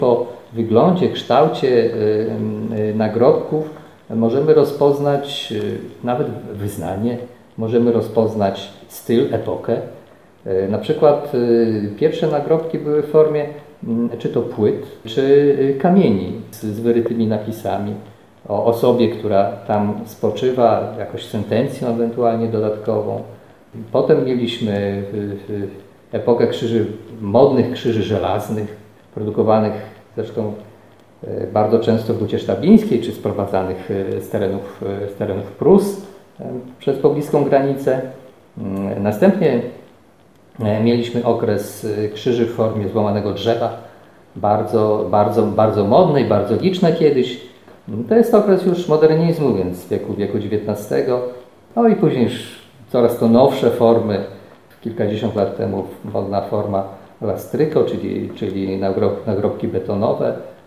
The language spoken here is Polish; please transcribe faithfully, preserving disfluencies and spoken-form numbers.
Po wyglądzie, kształcie nagrobków możemy rozpoznać nawet wyznanie, możemy rozpoznać styl, epokę. Na przykład pierwsze nagrobki były w formie czy to płyt, czy kamieni z, z wyrytymi napisami o osobie, która tam spoczywa, jakąś sentencją ewentualnie dodatkową. Potem mieliśmy epokę krzyży, modnych krzyży żelaznych, produkowanych zresztą bardzo często w Hucie Sztabińskiej, czy sprowadzanych z terenów, z terenów Prus przez pobliską granicę. Następnie mieliśmy okres krzyży w formie złamanego drzewa, bardzo, bardzo, bardzo modne i bardzo liczne kiedyś. To jest okres już modernizmu, więc wieku, wieku dziewiętnastego. No i później już coraz to nowsze formy. Kilkadziesiąt lat temu modna forma lastryko, czyli, czyli nagrob, nagrobki betonowe.